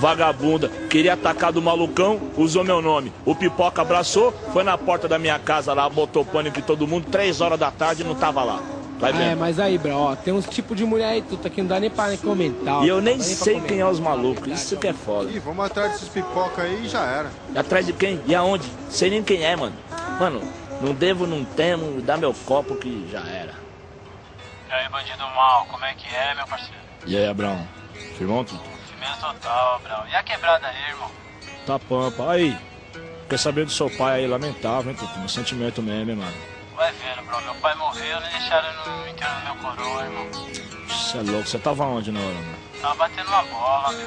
vagabunda. Queria atacar do malucão, usou meu nome. O Pipoca abraçou, foi na porta da minha casa lá, botou pânico em todo mundo, 3 horas da tarde e não tava lá. Vai vendo. É, mas aí, bro, ó, tem uns tipos de mulher aí, tudo aqui não dá nem pra comentar. Ó, e eu nem sei quem é os malucos, isso que é foda. Ih, vamos atrás desses pipoca aí e já era. E atrás de quem? E aonde? Sei nem quem é, mano. Mano, não devo, não temo, dá meu copo que já era. E aí, bandido mal, como é que é, meu parceiro? E aí, Abrão? Firmão? Firmeza total, Abrão. E a quebrada aí, irmão? Tá pampa. Aí, quer saber do seu pai aí, lamentável, hein, Tutu? Meu sentimento mesmo, hein, mano. Vai vendo, bro. Meu pai morreu, nem deixaram no enterro do meu coroa, irmão. Você é louco, você tava onde na hora, mano? Tava batendo uma bola, meu.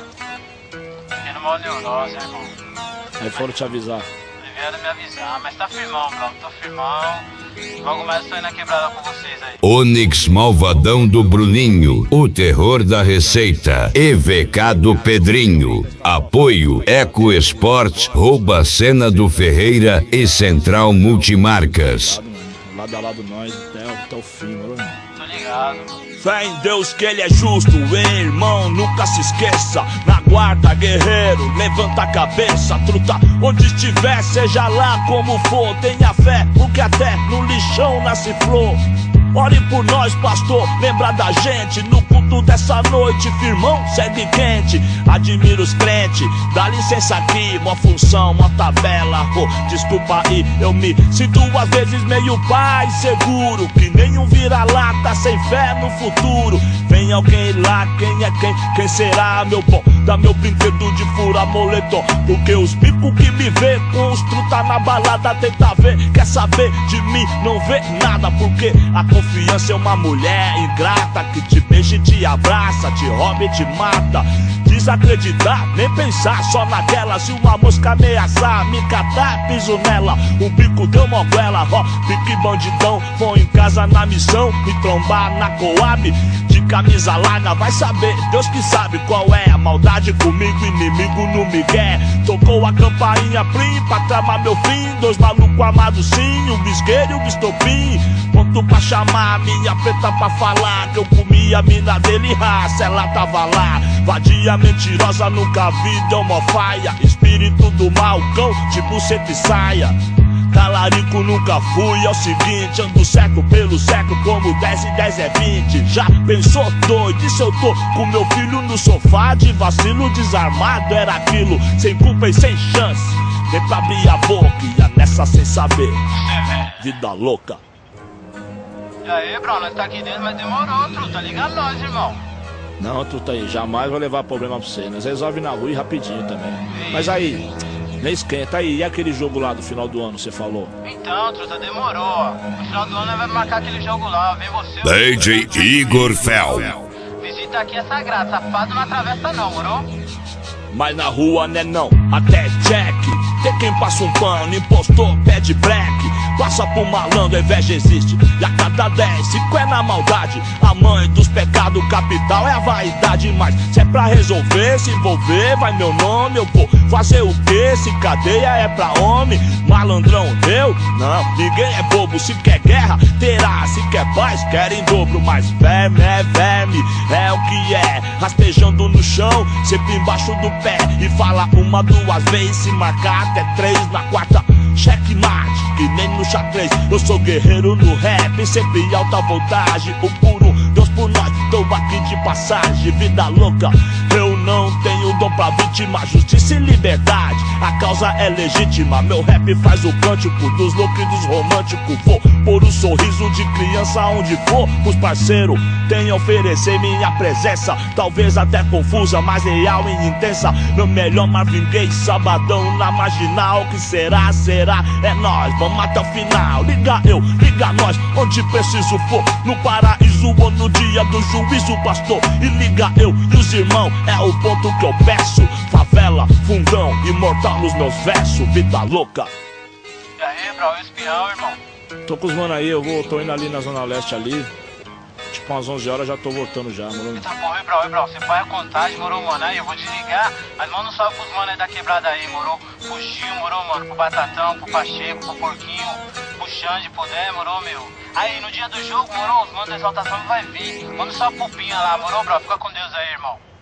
Fiquei numa neurose, irmão. Aí foram te avisar. Vieram me avisar, mas tá firmão, bro. Tô firmão. Logo mais tô indo na quebrada com vocês aí. Onix Malvadão do Bruninho, o terror da receita. EVK do Pedrinho. Apoio Eco Esporte, Rouba Cena do Ferreira e Central Multimarcas. Lado a lado nós até o fim, mano. Tô ligado, mano. Fé em Deus que ele é justo, hein, irmão, nunca se esqueça. Na guarda, guerreiro, levanta a cabeça, truta. Onde estiver, seja lá como for, tenha fé, porque até no lixão nasce flor. Ore por nós, pastor, lembra da gente. No culto dessa noite, firmão, segue quente. Admiro os crentes, dá licença aqui. Mó função, mó tabela, oh, desculpa aí. Eu me sinto às vezes meio pai seguro, que nem um vira-lata sem fé no futuro. Vem alguém lá, quem é quem? Quem será, meu bom? Dá meu brinquedo de furar moletom, porque os bicos que me vê com os truta na balada tenta ver, quer saber de mim, não vê nada, porque a confiança é uma mulher ingrata que te beija e te abraça, te rouba e te mata. Desacreditar, nem pensar, só naquela. Se uma mosca ameaçar, me catar, piso nela. O bico deu moguela, ó, pique bandidão. Vou em casa na missão, me trombar na Coab. De camisa larga, vai saber, Deus que sabe qual é a maldade comigo, inimigo no migué. Tocou a campainha plim pra tramar meu fim. 2 malucos amados sim, o bisqueiro e o bistopim. Ponto pra chamar minha preta pra falar que eu comi a mina dele, raça, ela tava lá. Vadia mentirosa, nunca vi, deu mó faia. Espírito do mal, cão, tipo sempre saia. Talarico nunca fui, é o seguinte, ando certo pelo século, como 10 e 10 é 20. Já pensou doido, e se eu tô com meu filho no sofá, de vacilo desarmado era aquilo, sem culpa e sem chance. Vem pra abrir a boca, ia nessa sem saber, vida louca. E aí, bro, nós tá aqui dentro, mas demorou, truta, liga nós, irmão. Não, truta aí, jamais vou levar problema pra você, nós resolve na rua e rapidinho também. Mas aí, nem esquenta aí, e aquele jogo lá do final do ano, você falou? Então, truta, demorou, ó. No final do ano nós vamos marcar aquele jogo lá, vem você. DJ Igor Fel. Visita aqui é sagrado, safado não atravessa não, moro? Mas na rua né não, até Jack. Tem quem passa um pano, impostor, pede black. Passa por malandro, a inveja existe. E a cada 10, 5 é na maldade. A mãe dos pecados capital é a vaidade. Mas se é pra resolver, se envolver, vai meu nome. Eu vou fazer o quê? Se cadeia é pra homem. Malandrão, eu? Não, ninguém é bobo. Se quer guerra, terá. Se quer paz, quer em dobro. Mas verme, é o que é. Rastejando no chão, sempre embaixo do pé. E fala 1, 2 vezes, se marcar até 3 na quarta. Checkmate, que nem no xadrez. Eu sou guerreiro no rap, sempre alta voltagem. O puro Deus por nós, tô aqui de passagem. Vida louca, eu não tenho dom pra vítima. Justiça e liberdade, a causa é legítima. Meu rap faz o cântico dos loucos e dos românticos. Vou pôr o sorriso de criança onde for. Os parceiros têm a oferecer minha presença. Talvez até confusa, mas real e intensa. Meu melhor Marvin Gaye, sabadão na marginal. Que será, é nós, vamos até o final. Liga eu, liga nós, onde preciso for. No paraíso ou no dia do juízo, pastor. E liga eu e os irmãos, é o ponto que eu peço. Favela, fundão, imortal nos meus versos. Vida louca. E aí, bro, e o espião, irmão? Tô com os mano aí, tô indo ali na Zona Leste ali. Tipo umas 11 horas já tô voltando já, mano. Eita porra, bro, você vai a contagem, morou, mano? Aí eu vou desligar, mas manda um salve pros mano aí da quebrada aí, morou? Pro Gil, morou, mano? Pro Batatão, pro Pacheco, pro Porquinho, pro Xande, pro Dé, morou, meu? Aí, no dia do jogo, morou, os manos da exaltação vai vir. Manda um salve pro Pinha lá, morou, bro? Fica com Deus aí, irmão.